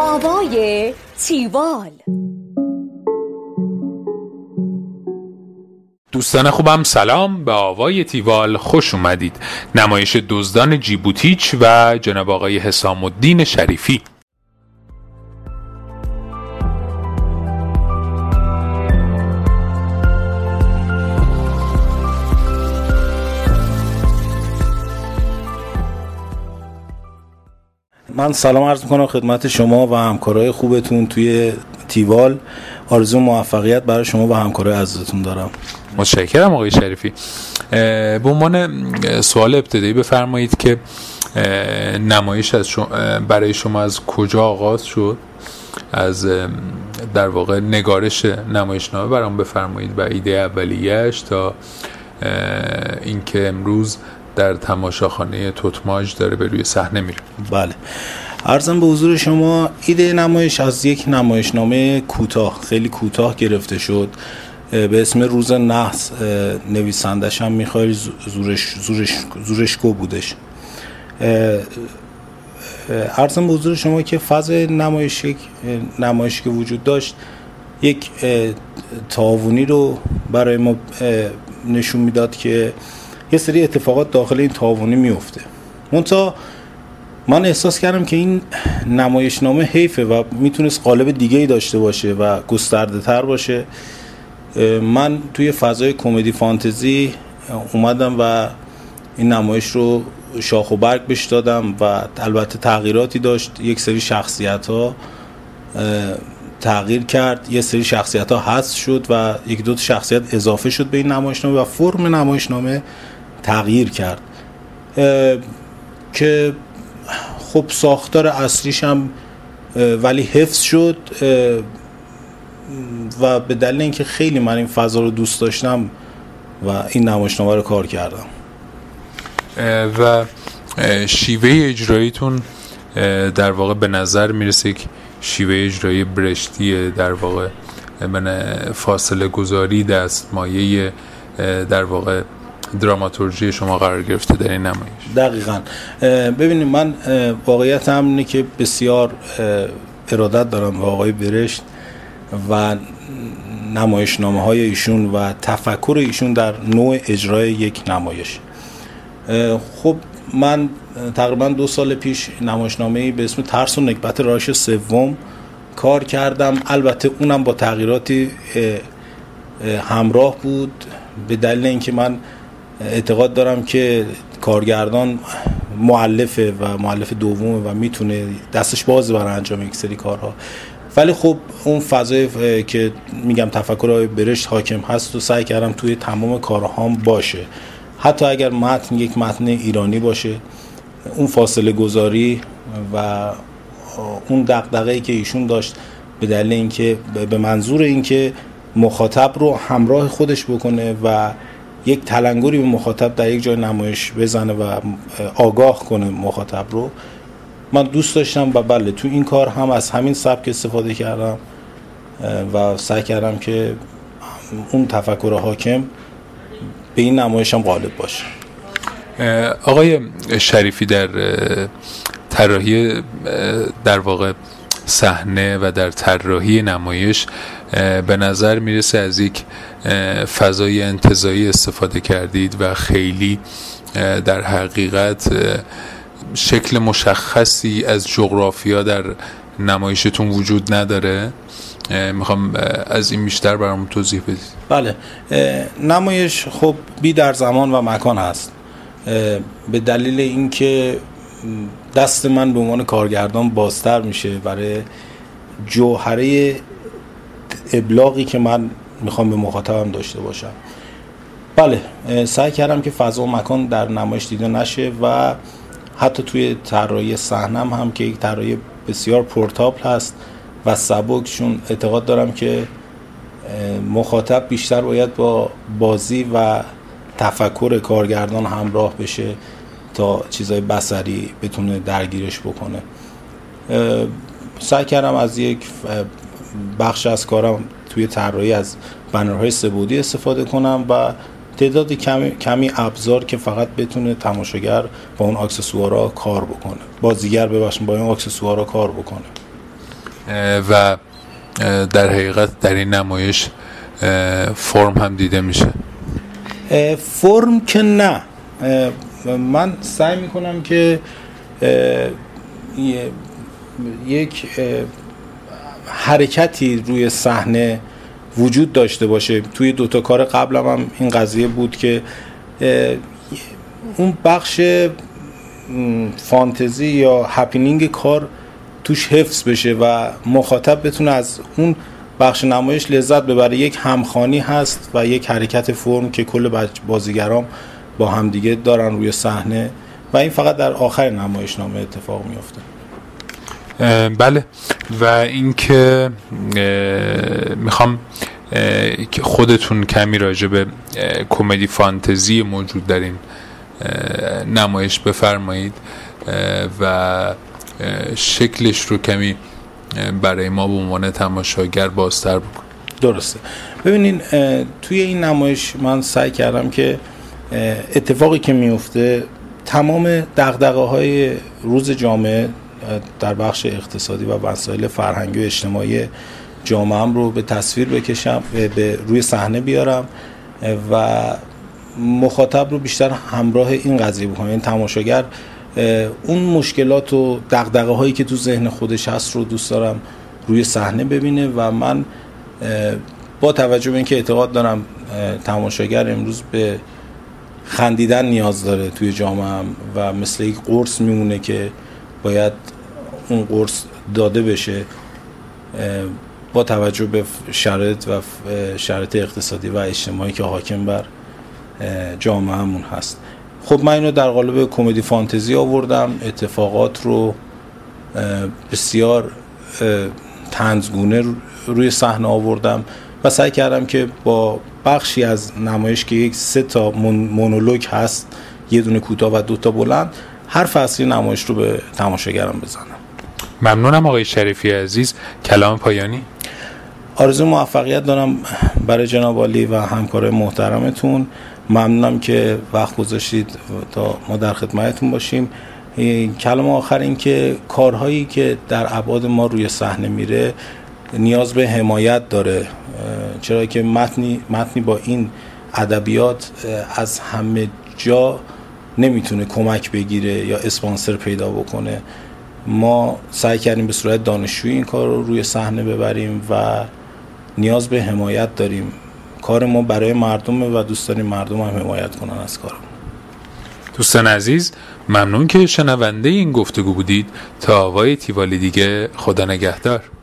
آوای تیوال. دوستان خوبم سلام، به آوای تیوال خوش اومدید. نمایش دزدان جیبوتیچ و جناب آقای حسام الدین شریفی. من سلام عرض میکنم خدمت شما و همکارای خوبتون توی تیوال. آرزو موفقیت برای شما و همکارای عزیزتون دارم. متشکرم آقای شریفی. به عنوان سوال ابتدایی بفرمایید که نمایش برای شما از کجا آغاز شد؟ از در واقع نگارش نمایشنامه برام بفرمایید و ایده اولیه‌اش تا اینکه امروز در تماشاخانه توتماج داره به روی صحنه میره. بله، عرضم به حضور شما ایده نمایش از یک نمایشنامه کوتاه، خیلی کوتاه گرفته شد به اسم روز نحس. نویسندش هم میخائیل زورشکو بودش. عرضم به حضور شما که فاز نمایش که وجود داشت یک تعاونی رو برای ما نشون میداد که یه سری اتفاقات داخل این تعاونی میفته. منتها من احساس کردم که این نمایشنامه حیفه و میتونست قالب دیگه‌ای داشته باشه و گسترده تر باشه. من توی فضای کمدی فانتزی اومدم و این نمایش رو شاخ و برگ بهش دادم و البته تغییراتی داشت. یک سری شخصیت ها تغییر کرد، یه سری شخصیت ها حذف شد و یک دو تا شخصیت اضافه شد به این نمایشنامه و فرم نمایشنامه تغییر کرد که خب ساختار اصلیش هم ولی حفظ شد و به دلیل اینکه خیلی من این فضا رو دوست داشتم و این نمایشنامه رو کار کردم. و شیوه اجراییتون در واقع به نظر میرسه که شیوه اجرایی برشتیه، در واقع من فاصله گذاری دستمایه در واقع دراماتورژی شما قرار گرفته در این نمایش. دقیقاً. ببینید من واقعیت هم اینه که بسیار ارادت دارم به آقای برشت و نمایشنامه های ایشون و تفکر ایشون در نوع اجرای یک نمایش. خب من تقریبا 2 سال پیش نمایشنامه‌ای به اسم ترس و نکبت راش سوم کار کردم. البته اونم با تغییراتی همراه بود به دلیل اینکه من اعتقاد دارم که کارگردان مؤلفه و مؤلف دومه و میتونه دستش باز برای انجام یک سری کارها، ولی خب اون فضای که میگم تفکر برشت حاکم هست و سعی کردم توی تمام کارهام باشه. حتی اگر متن یک متن ایرانی باشه، اون فاصله گذاری و اون دغدغه‌ای که ایشون داشت به دلیل اینکه به منظور اینکه مخاطب رو همراه خودش بکنه و یک تلنگری به مخاطب در یک جای نمایش بزنه و آگاه کنه مخاطب رو، من دوست داشتم و بله تو این کار هم از همین سبک استفاده کردم و سعی کردم که اون تفکر حاکم به این نمایش هم غالب باشه. آقای شریفی در طراحی در واقع صحنه و در طراحی نمایش به نظر میرسه از یک فضای انتزاعی استفاده کردید و خیلی در حقیقت شکل مشخصی از جغرافیا در نمایشتون وجود نداره. میخوام از این بیشتر برام توضیح بدید. بله، نمایش خب بی در زمان و مکان هست به دلیل اینکه دست من به عنوان کارگردان بازتر میشه برای جوهره ابلاغی که من میخوام به مخاطبم داشته باشم. بله، سعی کردم که فضا و مکان در نمایش دیده نشه و حتی توی طراحی صحنم هم که یک طراحی بسیار پورتابل هست و سبک، چون اعتقاد دارم که مخاطب بیشتر باید با بازی و تفکر کارگردان همراه بشه تا چیزای بصری بتونه درگیرش بکنه. سعی کردم از یک بخش از کارم توی طراحی از بنرهای سه‌بعدی استفاده کنم و تعداد کمی ابزار که فقط بتونه تماشاگر با اون اکسسوارها کار بکنه، بازیگر با اون اکسسوارها کار بکنه. و در حقیقت در این نمایش فرم هم دیده میشه؟ فرم که نه، من سعی میکنم که یک حرکتی روی صحنه وجود داشته باشه. توی دوتا کار قبلم هم این قضیه بود که اون بخش فانتزی یا هپینینگ کار توش حفظ بشه و مخاطب بتونه از اون بخش نمایش لذت ببره. یک همخوانی هست و یک حرکت فرم که کل بازیگرام با همدیگه دارن روی صحنه و این فقط در آخر نمایشنامه اتفاق میفته. بله، و اینکه میخوام که خودتون کمی راجع به کمدی فانتزی موجود در این نمایش بفرمایید و شکلش رو کمی برای ما به عنوان تماشاگر بازتر بکن. درسته. ببینین توی این نمایش من سعی کردم که اتفاقی که میفته تمام دغدغه‌های روز جامعه در بخش اقتصادی و مسائل فرهنگی و اجتماعی جامعه‌ام رو به تصویر بکشم، به روی صحنه بیارم و مخاطب رو بیشتر همراه این قضیه بکنم. این تماشاگر اون مشکلات و دغدغه‌هایی که تو ذهن خودش هست رو دوست دارم روی صحنه ببینه و من با توجه به اینکه اعتقاد دارم تماشاگر امروز به خندیدن نیاز داره توی جامعه و مثل یک قرص میمونه که باید اون قرص داده بشه با توجه به شرایط اقتصادی و اجتماعی که حاکم بر جامعهمون هست. خب من اینو در قالب کمدی فانتزی آوردم، اتفاقات رو بسیار طنزگونه روی صحنه آوردم و سعی کردم که با بخشی از نمایش که یک 3 تا مونولوگ هست، یه دونه کوتاه و 2 تا بلند، هر فصلی نمایش رو به تماشاگران بزنم. ممنونم آقای شریفی عزیز. کلام پایانی؟ آرزو موفقیت دارم برای جناب عالی و همکارای محترمتون. ممنونم که وقت گذاشتید تا ما در خدمتتون باشیم. کلام آخر این که کارهایی که در ابعاد ما روی صحنه میره نیاز به حمایت داره، چرا که متنی با این ادبیات از همه جا نمیتونه کمک بگیره یا اسپانسر پیدا بکنه. ما سعی کردیم به صورت دانشجویی این کار رو روی صحنه ببریم و نیاز به حمایت داریم. کار ما برای مردمه و دوست داریم مردم هم حمایت کنن از کارمون. دوستان عزیز، ممنون که شنونده این گفتگو بودید. تا آقای تیوالی دیگه، خدا نگهدار.